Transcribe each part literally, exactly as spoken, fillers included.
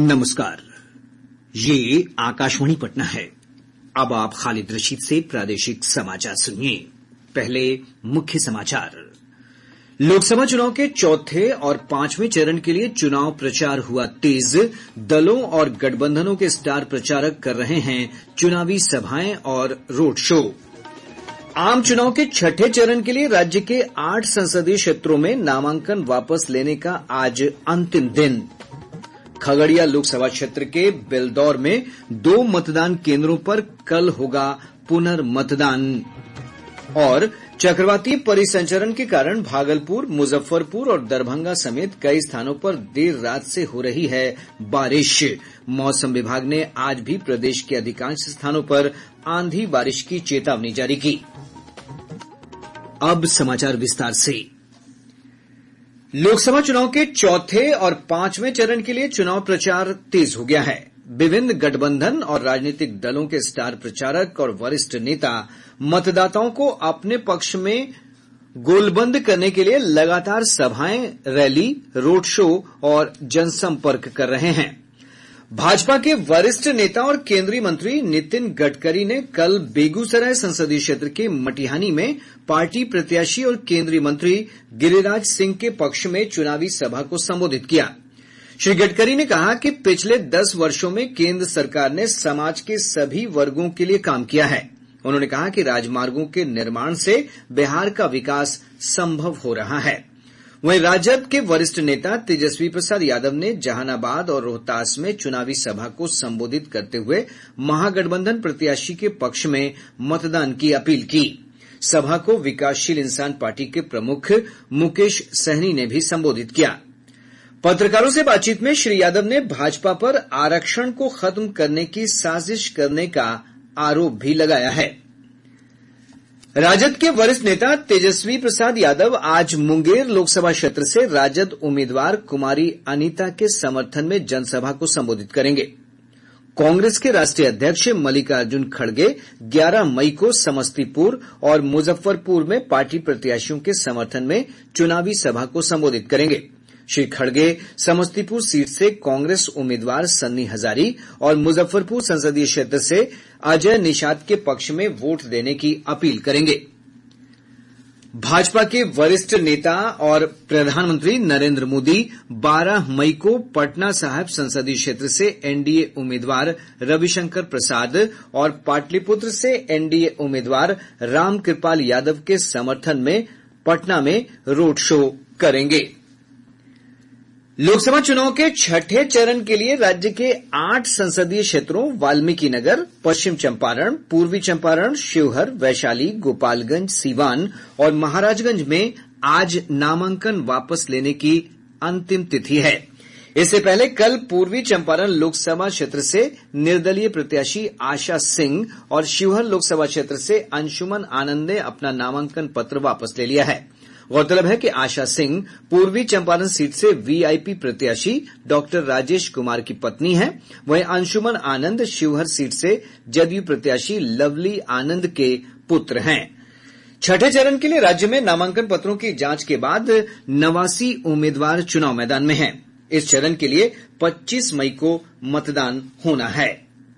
नमस्कार, ये आकाशवाणी पटना है। अब आप खालिद रशीद से प्रादेशिक समाचार सुनिए। पहले मुख्य समाचार। लोकसभा चुनाव के चौथे और पांचवें चरण के लिए चुनाव प्रचार हुआ तेज। दलों और गठबंधनों के स्टार प्रचारक कर रहे हैं चुनावी सभाएं और रोड शो। आम चुनाव के छठे चरण के लिए राज्य के आठ संसदीय क्षेत्रों में नामांकन वापस लेने का आज अंतिम दिन। खगड़िया लोकसभा क्षेत्र के बेलदौर में दो मतदान केंद्रों पर कल होगा पुनर्मतदान। और चक्रवाती परिसंचरण के कारण भागलपुर, मुजफ्फरपुर और दरभंगा समेत कई स्थानों पर देर रात से हो रही है बारिश। मौसम विभाग ने आज भी प्रदेश के अधिकांश स्थानों पर आंधी बारिश की चेतावनी जारी की। अब समाचार विस्तार से। लोकसभा चुनाव के चौथे और पांचवें चरण के लिए चुनाव प्रचार तेज हो गया है। विभिन्न गठबंधन और राजनीतिक दलों के स्टार प्रचारक और वरिष्ठ नेता मतदाताओं को अपने पक्ष में गोलबंद करने के लिए लगातार सभाएं, रैली, रोड शो और जनसंपर्क कर रहे हैं। भाजपा के वरिष्ठ नेता और केंद्रीय मंत्री नितिन गडकरी ने कल बेगूसराय संसदीय क्षेत्र के मटिहानी में पार्टी प्रत्याशी और केंद्रीय मंत्री गिरिराज सिंह के पक्ष में चुनावी सभा को संबोधित किया। श्री गडकरी ने कहा कि पिछले दस वर्षों में केंद्र सरकार ने समाज के सभी वर्गों के लिए काम किया है। उन्होंने कहा कि राजमार्गों के निर्माण से बिहार का विकास संभव हो रहा है। वहीं राजद के वरिष्ठ नेता तेजस्वी प्रसाद यादव ने जहानाबाद और रोहतास में चुनावी सभा को संबोधित करते हुए महागठबंधन प्रत्याशी के पक्ष में मतदान की अपील की। सभा को विकासशील इंसान पार्टी के प्रमुख मुकेश सहनी ने भी संबोधित किया। पत्रकारों से बातचीत में श्री यादव ने भाजपा पर आरक्षण को खत्म करने की साजिश करने का आरोप भी लगाया है। राजद के वरिष्ठ नेता तेजस्वी प्रसाद यादव आज मुंगेर लोकसभा क्षेत्र से राजद उम्मीदवार कुमारी अनीता के समर्थन में जनसभा को संबोधित करेंगे। कांग्रेस के राष्ट्रीय अध्यक्ष मल्लिकार्जुन खड़गे ग्यारह मई को समस्तीपुर और मुजफ्फरपुर में पार्टी प्रत्याशियों के समर्थन में चुनावी सभा को संबोधित करेंगे। श्री खड़गे समस्तीपुर सीट से कांग्रेस उम्मीदवार सन्नी हजारी और मुजफ्फरपुर संसदीय क्षेत्र से अजय निषाद के पक्ष में वोट देने की अपील करेंगे। भाजपा के वरिष्ठ नेता और प्रधानमंत्री नरेंद्र मोदी बारह मई को पटना साहिब संसदीय क्षेत्र से एनडीए उम्मीदवार रविशंकर प्रसाद और पाटलिपुत्र से एनडीए उम्मीदवार रामकृपाल यादव के समर्थन में पटना में रोड शो करेंगे। लोकसभा चुनाव के छठे चरण के लिए राज्य के आठ संसदीय क्षेत्रों वाल्मीकिनगर, पश्चिम चंपारण, पूर्वी चंपारण, शिवहर, वैशाली, गोपालगंज, सीवान और महाराजगंज में आज नामांकन वापस लेने की अंतिम तिथि है। इससे पहले कल पूर्वी चंपारण लोकसभा क्षेत्र से निर्दलीय प्रत्याशी आशा सिंह और शिवहर लोकसभा क्षेत्र से अंशुमन आनंद ने अपना नामांकन पत्र वापस ले लिया है। गौरतलब है कि आशा सिंह पूर्वी चंपारण सीट से वीआईपी प्रत्याशी डॉक्टर राजेश कुमार की पत्नी है। वहीं अंशुमन आनंद शिवहर सीट से जदयू प्रत्याशी लवली आनंद के पुत्र हैं। छठे चरण के लिए राज्य में नामांकन पत्रों की जांच के बाद नवासी उम्मीदवार चुनाव मैदान में हैं। इस चरण के लिए पच्चीस मई को मतदान होना है।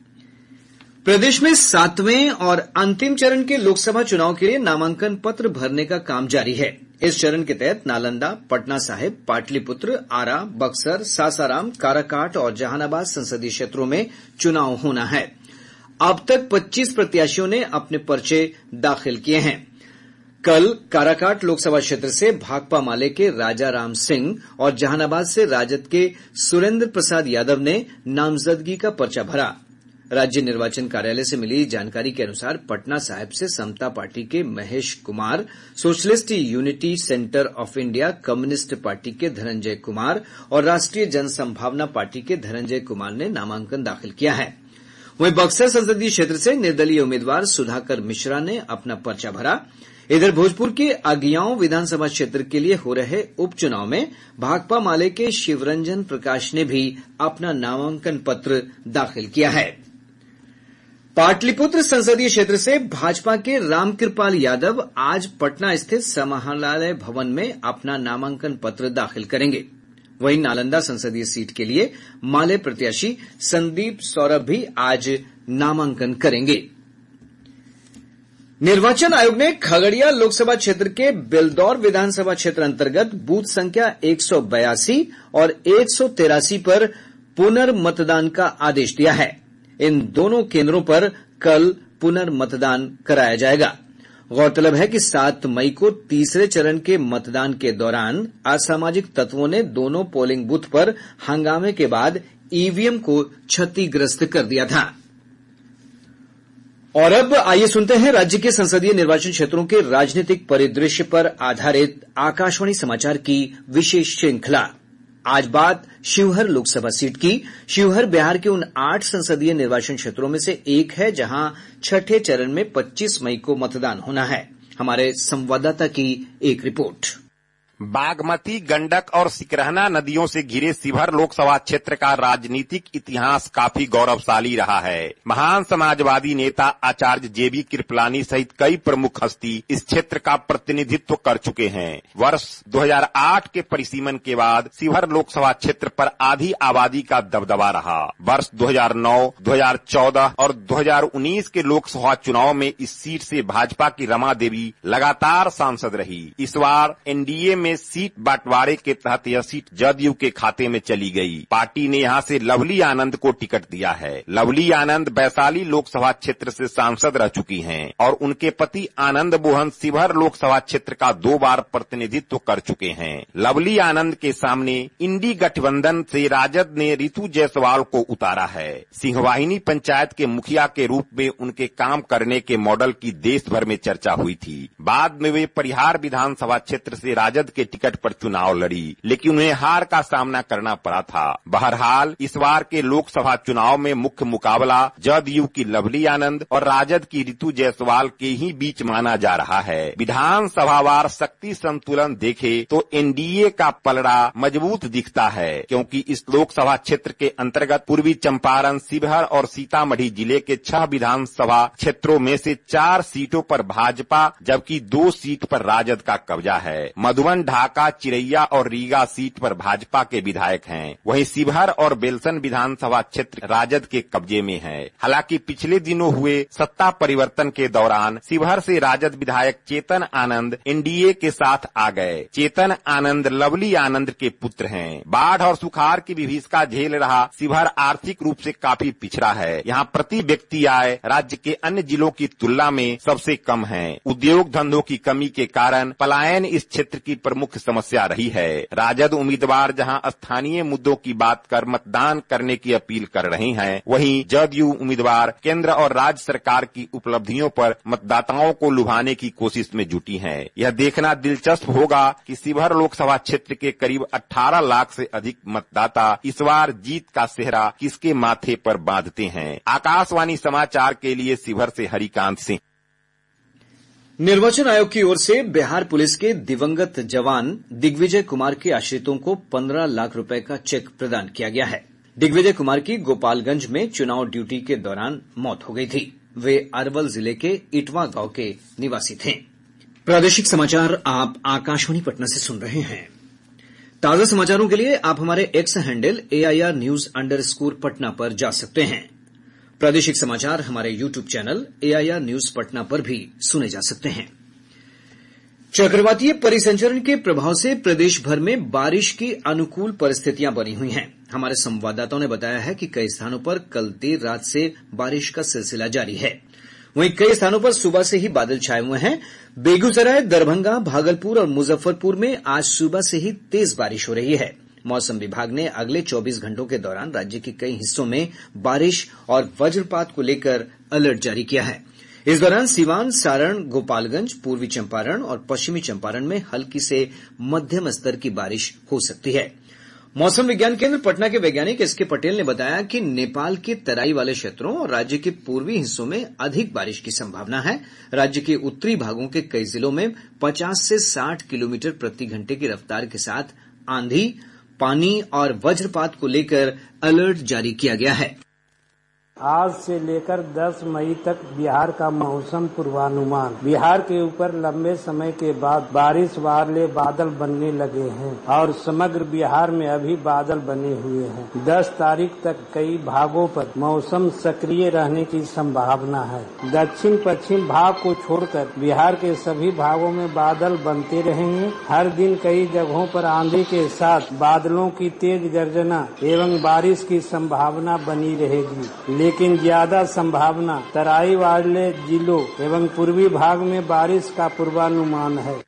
प्रदेश में सातवें और अंतिम चरण के लोकसभा चुनाव के लिए नामांकन पत्र भरने का काम जारी है। इस चरण के तहत नालंदा, पटना साहिब, पाटलिपुत्र, आरा, बक्सर, सासाराम, काराकाट और जहानाबाद संसदीय क्षेत्रों में चुनाव होना है। अब तक पच्चीस प्रत्याशियों ने अपने पर्चे दाखिल किए हैं। कल काराकाट लोकसभा क्षेत्र से भाकपा माले के राजा राम सिंह और जहानाबाद से राजद के सुरेंद्र प्रसाद यादव ने नामजदगी का पर्चा भरा। राज्य निर्वाचन कार्यालय से मिली जानकारी के अनुसार पटना साहिब से समता पार्टी के Mahesh Kumar, socialist unity centre of India communist party के धनंजय कुमार और राष्ट्रीय जनसंभावना पार्टी के धनंजय कुमार ने नामांकन दाखिल किया है। वहीं बक्सर संसदीय क्षेत्र से निर्दलीय उम्मीदवार सुधाकर मिश्रा ने अपना पर्चा भरा। इधर भोजपुर के अगियाओं विधानसभा क्षेत्र के लिए हो रहे उपचुनाव में भाकपा माले के शिवरंजन प्रकाश ने भी अपना नामांकन पत्र दाखिल किया है। पाटलिपुत्र संसदीय क्षेत्र से भाजपा के रामकृपाल यादव आज पटना स्थित समाहरणालय भवन में अपना नामांकन पत्र दाखिल करेंगे। वहीं नालंदा संसदीय सीट के लिए माले प्रत्याशी संदीप सौरभ भी आज नामांकन करेंगे। निर्वाचन आयोग ने खगड़िया लोकसभा क्षेत्र के बेलदौर विधानसभा क्षेत्र अंतर्गत बूथ संख्या एक सौ बयासी और एक सौ तिरासी पर पुनर्मतदान का आदेश दिया है। इन दोनों केंद्रों पर कल पुनर्मतदान कराया जाएगा। गौरतलब है कि सात मई को तीसरे चरण के मतदान के दौरान असामाजिक तत्वों ने दोनों पोलिंग बूथ पर हंगामे के बाद ईवीएम को क्षतिग्रस्त कर दिया था। और अब आइए सुनते हैं राज्य के संसदीय निर्वाचन क्षेत्रों के राजनीतिक परिदृश्य पर आधारित आकाशवाणी समाचार की विशेष श्रृंखला। आज बात शिवहर लोकसभा सीट की। शिवहर बिहार के उन आठ संसदीय निर्वाचन क्षेत्रों में से एक है जहां छठे चरण में पच्चीस मई को मतदान होना है। हमारे संवाददाता की एक रिपोर्ट। बागमती, गंडक और सिकरहना नदियों से घिरे शिवहर लोकसभा क्षेत्र का राजनीतिक इतिहास काफी गौरवशाली रहा है। महान समाजवादी नेता आचार्य जेबी कृपलानी सहित कई प्रमुख हस्ती इस क्षेत्र का प्रतिनिधित्व कर चुके हैं। वर्ष दो हज़ार आठ के परिसीमन के बाद शिवहर लोकसभा क्षेत्र पर आधी आबादी का दबदबा रहा। वर्ष दो हज़ार नौ, दो हज़ार चौदह और दो हज़ार उन्नीस के लोकसभा चुनाव में इस सीट से भाजपा की रमा देवी लगातार सांसद रही। इस बार एनडीए में सीट बंटवारे के तहत यह सीट जदयू के खाते में चली गई। पार्टी ने यहां से लवली आनंद को टिकट दिया है। लवली आनंद वैशाली लोकसभा क्षेत्र से सांसद रह चुकी हैं और उनके पति आनंद मोहन शिवहर लोकसभा क्षेत्र का दो बार प्रतिनिधित्व कर चुके हैं। लवली आनंद के सामने इंडी गठबंधन से राजद ने रितु जायसवाल को उतारा है। सिंहवाहिनी पंचायत के मुखिया के रूप में उनके काम करने के मॉडल की देश भर में चर्चा हुई थी। बाद में वे परिहार विधानसभा क्षेत्र से राजद के टिकट पर चुनाव लड़ी, लेकिन उन्हें हार का सामना करना पड़ा था। बहरहाल इस बार के लोकसभा चुनाव में मुख्य मुकाबला जदयू की लवली आनंद और राजद की रितु जायसवाल के ही बीच माना जा रहा है। विधानसभावार शक्ति संतुलन देखे तो एनडीए का पलड़ा मजबूत दिखता है, क्योंकि इस लोकसभा क्षेत्र के अंतर्गत पूर्वी चंपारण, शिवहर और सीतामढ़ी जिले के छह विधानसभा क्षेत्रों में से चार सीटों पर भाजपा जबकि दो सीट पर राजद का कब्जा है। मधुबन, ढाका, चिरैया और रीगा सीट पर भाजपा के विधायक हैं। वहीं शिवहर और बेलसन विधानसभा क्षेत्र राजद के कब्जे में है। हालांकि पिछले दिनों हुए सत्ता परिवर्तन के दौरान शिवहर से राजद विधायक चेतन आनंद एनडीए के साथ आ गए। चेतन आनंद लवली आनंद के पुत्र हैं। बाढ़ और सुखाड़ की विभीषिका झेल रहा शिवहर आर्थिक रूप से काफी पिछड़ा है। यहाँ प्रति व्यक्ति आय राज्य के अन्य जिलों की तुलना में सबसे कम है। उद्योग धंधों की कमी के कारण पलायन इस क्षेत्र की प्रमुख समस्या रही है। राजद उम्मीदवार जहां स्थानीय मुद्दों की बात कर मतदान करने की अपील कर रहे हैं, वहीं जदयू उम्मीदवार केंद्र और राज्य सरकार की उपलब्धियों पर मतदाताओं को लुभाने की कोशिश में जुटी हैं। यह देखना दिलचस्प होगा कि शिवहर लोकसभा क्षेत्र के करीब अठारह लाख से अधिक मतदाता इस बार जीत का सेहरा किसके माथे पर बांधते हैं। आकाशवाणी समाचार के लिए शिवहर से हरिकांत सिंह। निर्वाचन आयोग की ओर से बिहार पुलिस के दिवंगत जवान दिग्विजय कुमार के आश्रितों को पंद्रह लाख रुपए का चेक प्रदान किया गया है। दिग्विजय कुमार की गोपालगंज में चुनाव ड्यूटी के दौरान मौत हो गई थी। वे अरवल जिले के इटवा गांव के निवासी थे। प्रादेशिक समाचार आप आकाशवाणी पटना से सुन रहे हैं। ताजा समाचारों के लिए आप हमारे X handle AIR news underscore Patna पर जा सकते हैं। प्रादेशिक समाचार हमारे YouTube channel AIR news Patna पर भी सुने जा सकते हैं। चक्रवातीय परिसंचरण के प्रभाव से प्रदेश भर में बारिश की अनुकूल परिस्थितियां बनी हुई हैं। हमारे संवाददाताओं ने बताया है कि कई स्थानों पर कल देर रात से बारिश का सिलसिला जारी है। वहीं कई स्थानों पर सुबह से ही बादल छाये हुए हैं। बेगूसराय, दरभंगा, भागलपुर और मुजफ्फरपुर में आज सुबह से ही तेज बारिश हो रही है। मौसम विभाग ने अगले चौबीस घंटों के दौरान राज्य के कई हिस्सों में बारिश और वज्रपात को लेकर अलर्ट जारी किया है। इस दौरान सिवान, सारण, गोपालगंज, पूर्वी चंपारण और पश्चिमी चंपारण में हल्की से मध्यम स्तर की बारिश हो सकती है। मौसम विज्ञान केंद्र पटना के वैज्ञानिक एस के पटेल ने बताया कि नेपाल के तराई वाले क्षेत्रों और राज्य के पूर्वी हिस्सों में अधिक बारिश की संभावना है। राज्य के उत्तरी भागों के कई जिलों में पचास से साठ किलोमीटर प्रति घंटे की रफ्तार के साथ आंधी, पानी और वज्रपात को लेकर अलर्ट जारी किया गया है। आज से लेकर दस मई तक बिहार का मौसम पूर्वानुमान। बिहार के ऊपर लंबे समय के बाद बारिश वाले बादल बनने लगे हैं और समग्र बिहार में अभी बादल बने हुए हैं। दस तारीख तक कई भागों पर मौसम सक्रिय रहने की संभावना है। दक्षिण पश्चिम भाग को छोड़कर बिहार के सभी भागों में बादल बनते रहेंगे। हर दिन कई जगहों पर आंधी के साथ बादलों की तेज गर्जना एवं बारिश की संभावना बनी रहेगी, लेकिन ज्यादा संभावना तराई वाले जिलों एवं पूर्वी भाग में बारिश का पूर्वानुमान है।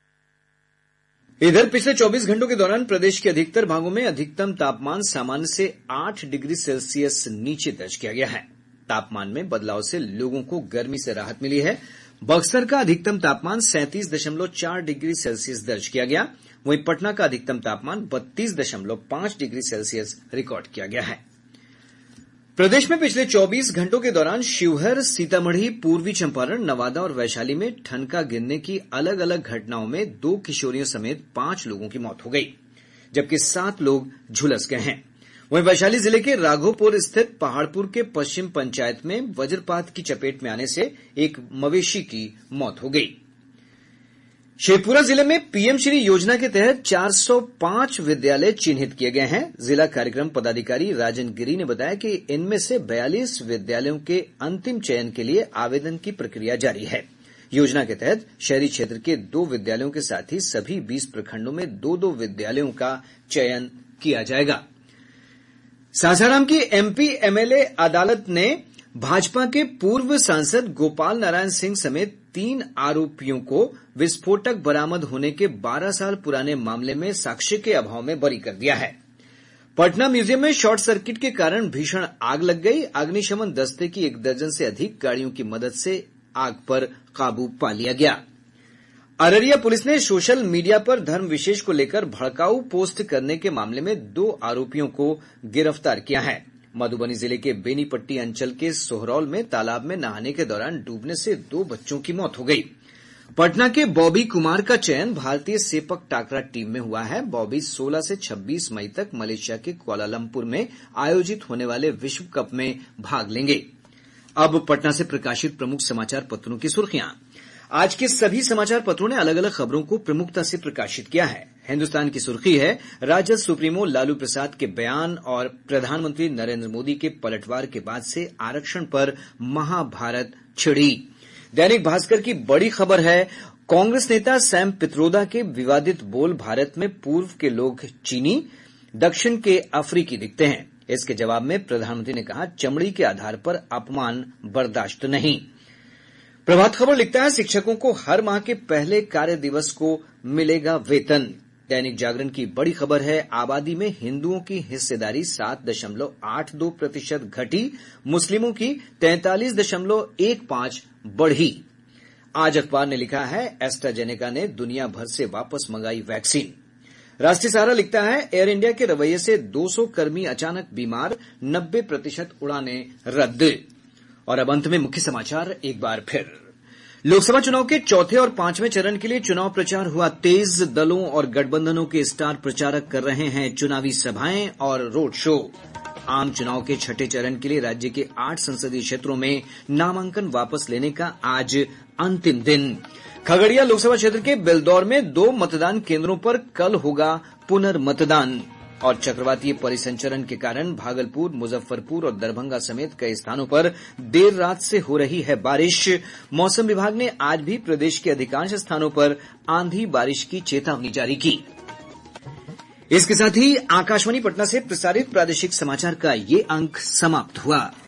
इधर पिछले चौबीस घंटों के दौरान प्रदेश के अधिकतर भागों में अधिकतम तापमान सामान्य से आठ डिग्री सेल्सियस नीचे दर्ज किया गया है। तापमान में बदलाव से लोगों को गर्मी से राहत मिली है। बक्सर का अधिकतम तापमान सैंतीस दशमलव चार डिग्री सेल्सियस दर्ज किया गया। वहीं पटना का अधिकतम तापमान बत्तीस दशमलव पांच डिग्री सेल्सियस रिकॉर्ड किया गया है। प्रदेश में पिछले चौबीस घंटों के दौरान शिवहर, सीतामढ़ी, पूर्वी चंपारण, नवादा और वैशाली में ठनका गिरने की अलग अलग घटनाओं में दो किशोरियों समेत पांच लोगों की मौत हो गई, जबकि सात लोग झुलस गए हैं। वहीं वैशाली जिले के राघोपुर स्थित पहाड़पुर के पश्चिम पंचायत में वज्रपात की चपेट में आने से एक मवेशी की मौत हो गई। शेखपुरा जिले में पीएम श्री योजना के तहत चार सौ पांच विद्यालय चिन्हित किए गए हैं। जिला कार्यक्रम पदाधिकारी राजन गिरी ने बताया कि इनमें से बयालीस विद्यालयों के अंतिम चयन के लिए आवेदन की प्रक्रिया जारी है। योजना के तहत शहरी क्षेत्र के दो विद्यालयों के साथ ही सभी बीस प्रखंडों में दो दो विद्यालयों का चयन किया जाएगा। सासाराम की एमपी एमएलए अदालत ने भाजपा के पूर्व सांसद गोपाल नारायण सिंह समेत तीन आरोपियों को विस्फोटक बरामद होने के बारह साल पुराने मामले में साक्ष्य के अभाव में बरी कर दिया है। पटना म्यूजियम में शॉर्ट सर्किट के कारण भीषण आग लग गई। अग्निशमन दस्ते की एक दर्जन से अधिक गाड़ियों की मदद से आग पर काबू पा लिया गया। अररिया पुलिस ने सोशल मीडिया पर धर्म विशेष को लेकर भड़काऊ पोस्ट करने के मामले में दो आरोपियों को गिरफ्तार किया है। मधुबनी जिले के बेनीपट्टी अंचल के सोहरौल में तालाब में नहाने के दौरान डूबने से दो बच्चों की मौत हो गई। पटना के बॉबी कुमार का चयन भारतीय सेपक टाकरा टीम में हुआ है। बॉबी सोलह से छब्बीस मई तक मलेशिया के कुआलालंपुर में आयोजित होने वाले विश्व कप में भाग लेंगे। अब पटना से प्रकाशित प्रमुख समाचार पत्रों की सुर्खियां। आज के सभी समाचार पत्रों ने अलग अलग खबरों को प्रमुखता से प्रकाशित किया है। हिन्दुस्तान की सुर्खी है राजद सुप्रीमो लालू प्रसाद के बयान और प्रधानमंत्री नरेंद्र मोदी के पलटवार के बाद से आरक्षण पर महाभारत छिड़ी। दैनिक भास्कर की बड़ी खबर है कांग्रेस नेता सैम पित्रोदा के विवादित बोल भारत में पूर्व के लोग चीनी, दक्षिण के अफ्रीकी दिखते हैं। इसके जवाब में प्रधानमंत्री ने कहा चमड़ी के आधार पर अपमान बर्दाश्त नहीं। प्रभात खबर लिखता है शिक्षकों को हर माह के पहले कार्य दिवस को मिलेगा वेतन। दैनिक जागरण की बड़ी खबर है आबादी में हिंदुओं की हिस्सेदारी सात दशमलव आठ दो प्रतिशत घटी, मुस्लिमों की तैंतालीस दशमलव एक पांच बढ़ी। आज अखबार ने लिखा है एस्ट्राजेनेका ने दुनिया भर से वापस मंगाई वैक्सीन। राष्ट्रीय सहारा लिखता है एयर इंडिया के रवैये से दो सौ कर्मी अचानक बीमार, नब्बे प्रतिशत उड़ानें रद्द। और अब अंत में मुख्य समाचार एक बार फिर। लोकसभा चुनाव के चौथे और पांचवें चरण के लिए चुनाव प्रचार हुआ तेज। दलों और गठबंधनों के स्टार प्रचारक कर रहे हैं चुनावी सभाएं और रोड शो। आम चुनाव के छठे चरण के लिए राज्य के आठ संसदीय क्षेत्रों में नामांकन वापस लेने का आज अंतिम दिन। खगड़िया लोकसभा क्षेत्र के बेलदौर में दो मतदान केंद्रों पर कल होगा पुनर्मतदान। और चक्रवातीय परिसंचरण के कारण भागलपुर, मुजफ्फरपुर और दरभंगा समेत कई स्थानों पर देर रात से हो रही है बारिश। मौसम विभाग ने आज भी प्रदेश के अधिकांश स्थानों पर आंधी बारिश की चेतावनी जारी की। इसके साथ ही आकाशवाणी पटना से प्रसारित प्रादेशिक समाचार का ये अंक समाप्त हुआ।